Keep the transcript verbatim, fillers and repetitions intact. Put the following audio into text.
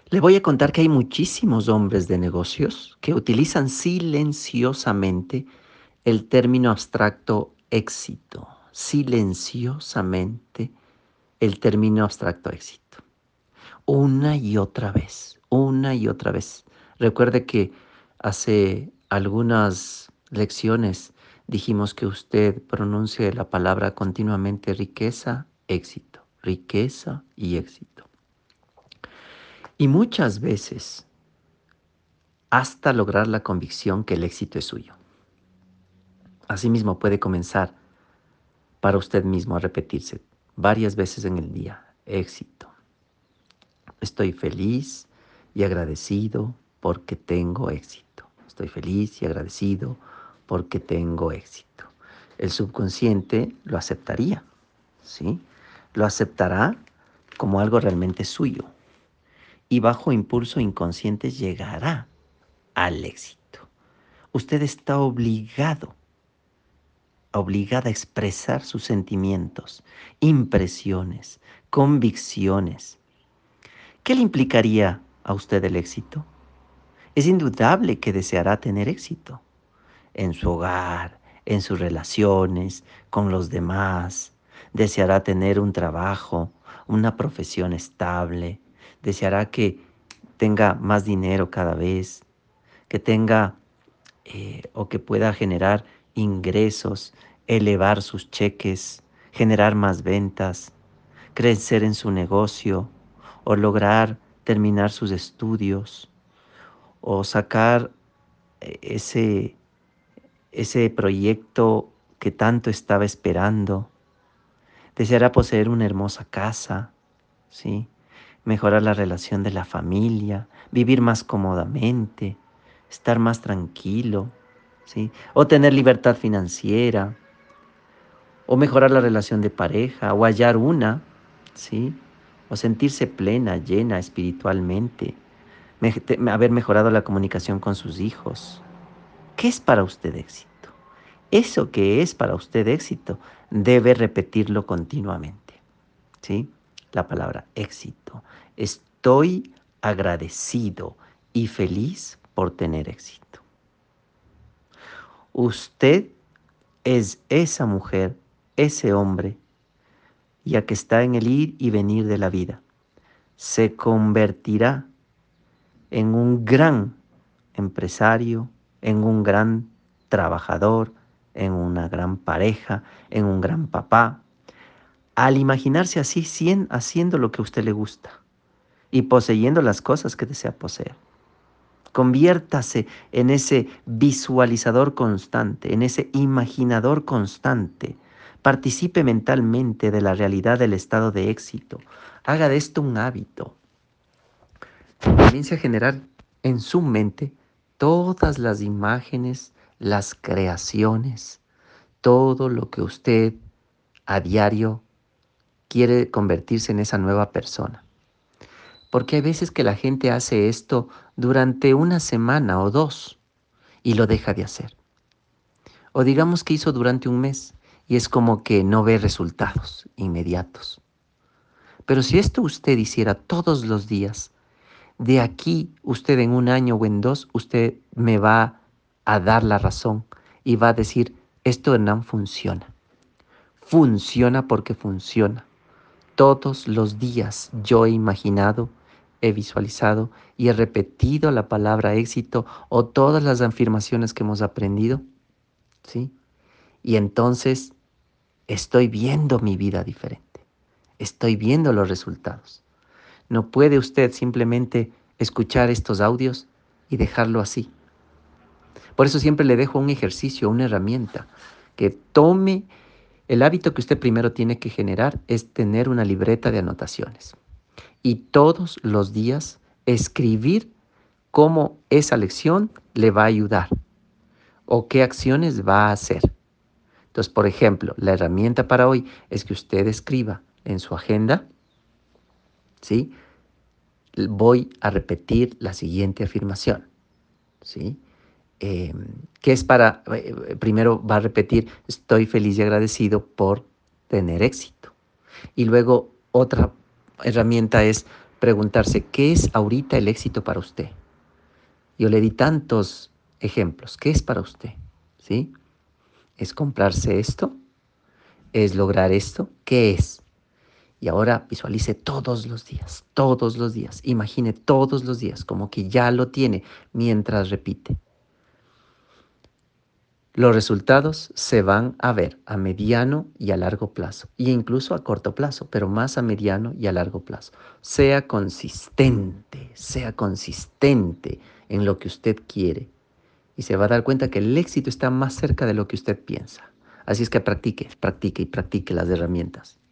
Le voy a contar que hay muchísimos hombres de negocios que utilizan silenciosamente el término abstracto éxito. Silenciosamente el término abstracto éxito. Una y otra vez, una y otra vez. Recuerde que hace algunas lecciones dijimos que usted pronuncie la palabra continuamente riqueza, éxito, riqueza y éxito. Y muchas veces hasta lograr la convicción que el éxito es suyo. Asimismo puede comenzar para usted mismo a repetirse varias veces en el día, éxito. Estoy feliz y agradecido porque tengo éxito. Estoy feliz y agradecido porque tengo éxito. El subconsciente lo aceptaría, ¿sí? Lo aceptará como algo realmente suyo y bajo impulso inconsciente llegará al éxito. Usted está obligado, obligada a expresar sus sentimientos, impresiones, convicciones. ¿Qué le implicaría a usted el éxito? Es indudable que deseará tener éxito en su hogar, en sus relaciones, con los demás. Deseará tener un trabajo, una profesión estable. Deseará que tenga más dinero cada vez, que tenga eh, o que pueda generar ingresos, elevar sus cheques, generar más ventas, crecer en su negocio o lograr terminar sus estudios o sacar eh, ese, ese proyecto que tanto estaba esperando. Deseará poseer una hermosa casa, ¿sí? Mejorar la relación de la familia, vivir más cómodamente, estar más tranquilo, ¿sí? O tener libertad financiera, o mejorar la relación de pareja, o hallar una, ¿sí? O sentirse plena, llena espiritualmente, me- te- haber mejorado la comunicación con sus hijos. ¿Qué es para usted éxito? Eso que es para usted éxito debe repetirlo continuamente, ¿sí? La palabra éxito. Estoy agradecido y feliz por tener éxito. Usted es esa mujer, ese hombre, ya que está en el ir y venir de la vida. Se convertirá en un gran empresario, en un gran trabajador, en una gran pareja, en un gran papá, al imaginarse así, cien, haciendo lo que a usted le gusta y poseyendo las cosas que desea poseer. Conviértase en ese visualizador constante, en ese imaginador constante. Participe mentalmente de la realidad del estado de éxito. Haga de esto un hábito. Comience a generar en su mente todas las imágenes, las creaciones, todo lo que usted a diario quiere convertirse en esa nueva persona. Porque hay veces que la gente hace esto durante una semana o dos y lo deja de hacer. O digamos que hizo durante un mes y es como que no ve resultados inmediatos. Pero si esto usted hiciera todos los días, de aquí usted en un año o en dos, usted me va a dar la razón y va a decir, esto Hernán funciona. Funciona porque funciona. Todos los días yo he imaginado, he visualizado y he repetido la palabra éxito o todas las afirmaciones que hemos aprendido, ¿sí? Y entonces estoy viendo mi vida diferente. Estoy viendo los resultados. No puede usted simplemente escuchar estos audios y dejarlo así. Por eso siempre le dejo un ejercicio, una herramienta, que tome el hábito que usted primero tiene que generar es tener una libreta de anotaciones. Y todos los días escribir cómo esa lección le va a ayudar o qué acciones va a hacer. Entonces, por ejemplo, la herramienta para hoy es que usted escriba en su agenda, ¿sí? Voy a repetir la siguiente afirmación, ¿sí? Eh, que es para, eh, primero va a repetir, estoy feliz y agradecido por tener éxito. Y luego otra herramienta es, preguntarse, ¿qué es ahorita el éxito para usted? Yo le di tantos ejemplos. ¿Qué es para usted? ¿Sí? ¿Es comprarse esto? ¿Es lograr esto? ¿Qué es? Y ahora visualice todos los días, todos los días. Imagine todos los días como que ya lo tiene mientras repite. Los resultados se van a ver a mediano y a largo plazo, e incluso a corto plazo, pero más a mediano y a largo plazo. Sea consistente, sea consistente en lo que usted quiere y se va a dar cuenta que el éxito está más cerca de lo que usted piensa. Así es que practique, practique y practique las herramientas.